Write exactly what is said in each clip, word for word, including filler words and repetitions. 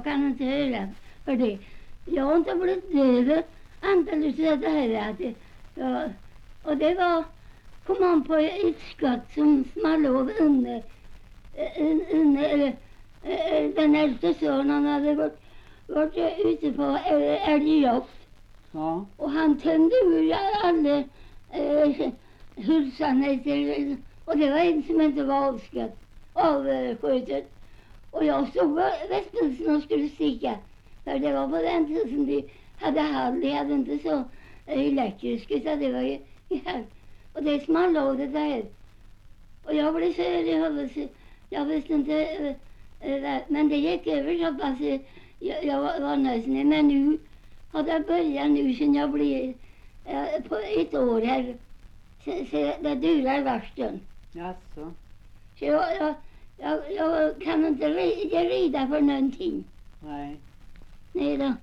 kan inte höra för det. Jag har inte blivit döv antalet av det här. Att det, ja, och det var, kom man på ett skott som small av inne, inne, den äldste sonen hade varit, varit ute på älgjakt. Ja. Och han tömde ur alla eh, hulsarna till, och det var en som inte var avskatt, avskjutet. Och jag stod på västkusten och skulle sticka. För det var på den tiden de hade hall, de hade inte så elektrisk, utan det var ju i hall. Och det small av det där. Och jag blev så, jag, jag visste inte, äh, men det gick över så pass, jag, jag var, var nöjd. Men nu har det börjat nu sen jag blev äh, på ett år här. Så, så det durar varsten. Jaså. Så jag, jag, jag, jag kan inte rida, rida för någonting. Nej. Nej då.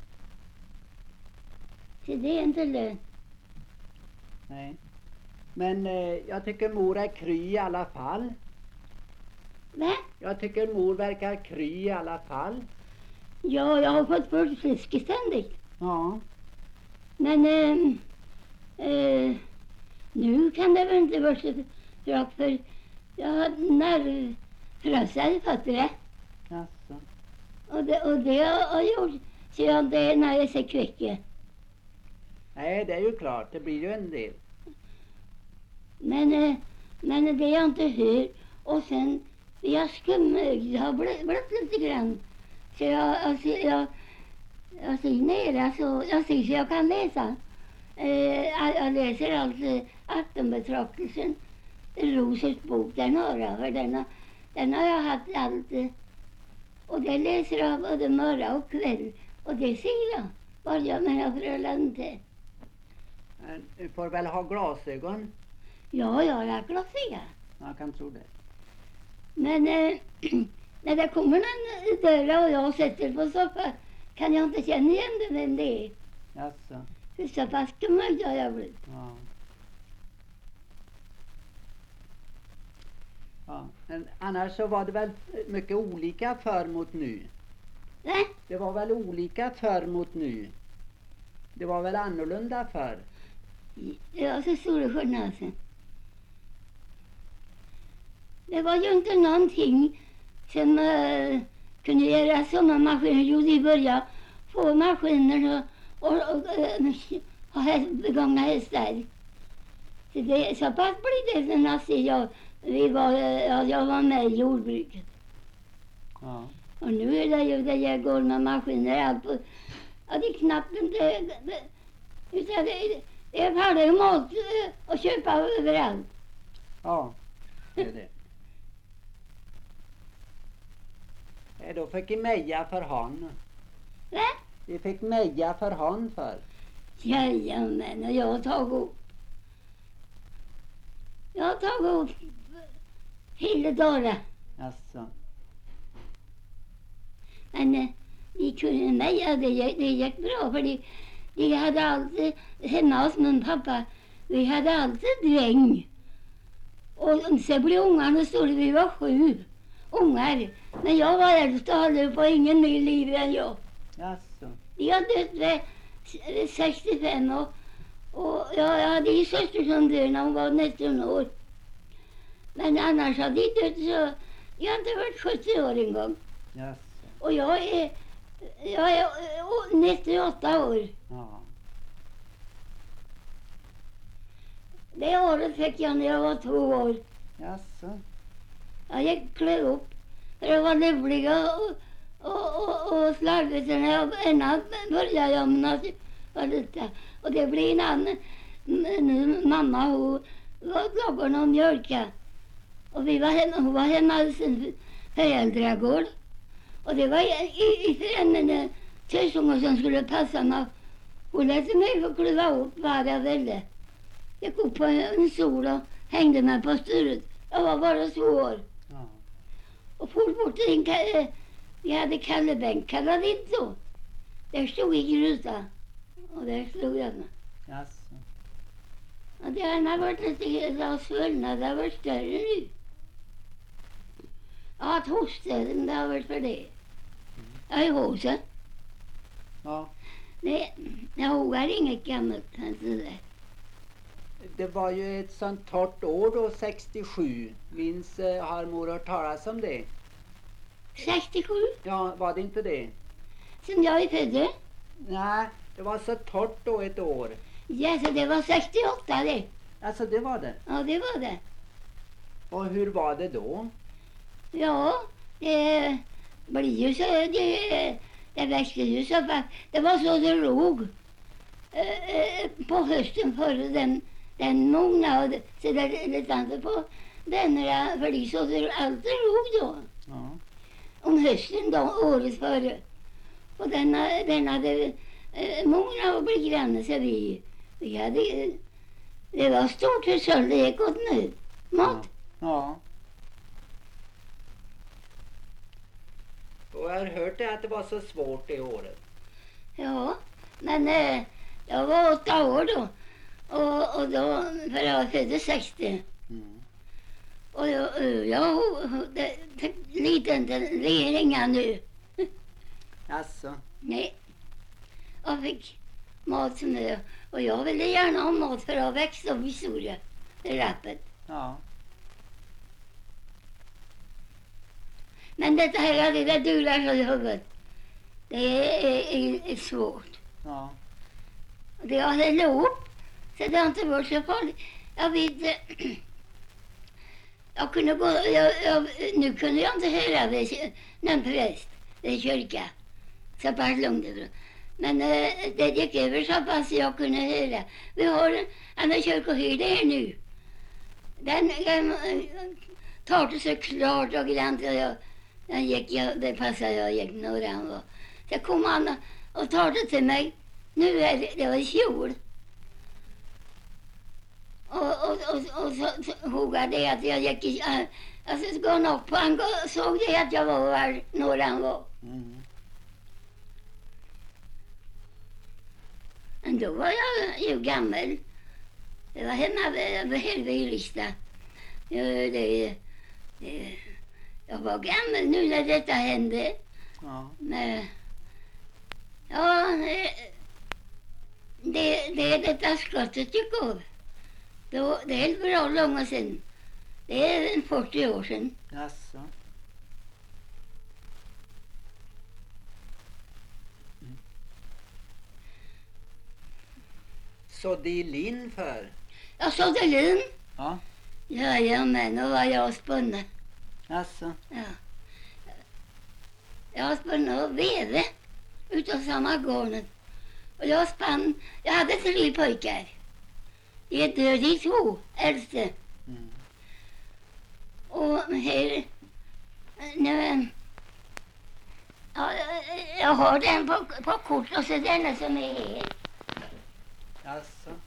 Så det är inte lönt. Nej. Men eh, jag tycker mor är kry i alla fall. Va? Jag tycker mor verkar kry i alla fall. Ja, jag har fått bort fisk ständigt. Ja. Men eh, eh, nu kan det väl inte vara så bra för jag har nervfrösat fötterna. Jaså. Och det, och det har jag gjort så jag inte är när jag ser kvicka. Nej, det är ju klart. Det blir ju en del. Men, eh, men det jag inte hör. Och sen, jag skummög, jag har blivit, blivit lite grann. Så jag, alltså, jag, jag ser nere, så jag ser så jag kan läsa. Eh, jag, jag läser alltså Aftonbetraktelsen, Rosers bok, den har jag, för den har, den har jag haft alltid. Och det läser jag både morgon och kväll. Och det ser jag, vad jag menar för inte. Men du får väl ha glasögon? Ja, jag har glasögon. Jag kan tro det. Men eh, när det kommer någon dörr och jag sätter på soffan kan jag inte känna igen det vem det är. Jaså. För så pass kumöjd har jag blivit. Ja. Ja. Men annars så var det väl mycket olika förr mot nu. Nej, Det var väl olika förr mot nu. Det var väl annorlunda förr. ja, så stora skillnader. Det var ju inte någonting som uh, kunde göra sådana maskiner. Jo, de började få maskiner och, och, och uh, ha häst, begångna hästar. Så, det, så pass blev det sen att jag, vi var, ja, jag var med i jordbruket. Ja. Och nu är det ju det jag går med maskiner allt på. Ja, det är knappt inte. Utan det, det är färdig mat uh, att köpa överallt. Ja, det är det. Eh, Då fick vi meja för han. Va? Vi fick meja för han för. Jajamän, och jag har tagit upp. Jag har tagit upp hela dagen. Jaså. Men eh, vi kunde meja, det, gick- det gick bra för de, de hade alltid, hemma hos min pappa, vi hade alltid dräng. Och så blev ungarna stora, vi var sju ungar. Men jag var äldst och hade på ingen mer liv än jag. Jaså. De har dött vid s- sextiofem och, och jag, jag hade en syster som död när hon var nitton år. Men annars hade de dött så, jag har inte varit sjuttio år en gång. Jaså. Och jag är, jag är eh, nittioåtta år. Ja. Det året fick jag när jag var två år. Jaså. Jag gick klä upp. För det var livliga och, och, och, och slarvigt. När jag ena började jag med något lite. Och det blev en annan. M- mamma hon var lagorna och mjölka. Och vi var hemma, hon var hemma hos sin föräldragård. Och det var i, i förändringen tösungar som skulle passa mig. Hon lät mig få kliva upp vad jag ville. Jag gick upp på en sol och hängde mig på styret. Jag var bara två år. Ja. Och for bort till en ka- vi hade kallebänk, kallade det inte så. Där stod i gryta. Och där stod jag med. Jaså. Och det har varit lite svullnad, det har varit större nu. Jag har haft hosta, men det har varit för det. Ja, i huset. Ja. Nej, jag har inget gammalt. Alltså. Det var ju ett sånt torrt år då, sextiosju. Minns, eh, har mor hört talas om det? sextiosju, Ja, var det inte det? som jag är född. Nej, det var så torrt då ett år. Ja, så det var sextioåtta det. Alltså det var det. Ja, det var det. Och hur var det då? Ja, det blir ju så. Det, det växte ju så fast. Det var så det låg eh, på hösten före den, den mognade. Så det är lite inte på vännerna, för de så det alltid låg då. Ja. Om hösten då, året före. Och den, den hade eh, mognat och blivit granne, så vi, vi hade, det var stort hushåll, det gick åt nu. Mat. Ja. Och jag har hört det att det var så svårt det året. Ja, men eh, jag var åtta år då. Och, och då, för jag föddes sextio. Mm. Och jag, eh, jag det, det, liten, det ler inga nu. Alltså. Nej. Jag fick mat som det. Och jag ville gärna ha mat för jag växte upp i Soria. I rappet. Ja. Men detta här, det där dular så i huvudet. Det är, är, är svårt. Ja. Och det hade lågt. Så det har inte varit så farligt. Jag vet. eh, Jag kunde gå. Jag, jag, nu kunde jag inte höra vid någon präst. Vid kyrka. Så pass långt ifrån. Men eh, det gick över så pass jag kunde höra. Vi har en annan kyrkoherde här nu. Den den tar det så klart och grant. Och jag, den gick, jag, det passade jag gick några han var. Så kom han och tar det till mig. Nu är det, det var i fjol. Och, och, och, och så, så hugade det att jag gick i, äh, alltså så går han upp på, han gå- såg det att jag var var några han var. Mm. Men då var jag ju gammal. Det var hemma vid, vid Helvigylista. Ja, det, det, jag var gammal nu när detta hände. Ja. Men, ja, det, det, det är detta skottet gick av. Då, det är bra långt sedan. Det är en fyrtio år sedan. Alltså. Mm. Så det är lin för? Jag sådde lin. Ja. Jajamän, då var jag spunna. Alltså. Ja. Jag spunna och veve utav samma garnet. Och jag spann, jag hade tre pojkar. De är döda de två äldste. Mm. Och här, nu, ja, jag har den på, på kort och så denna som är här. Alltså.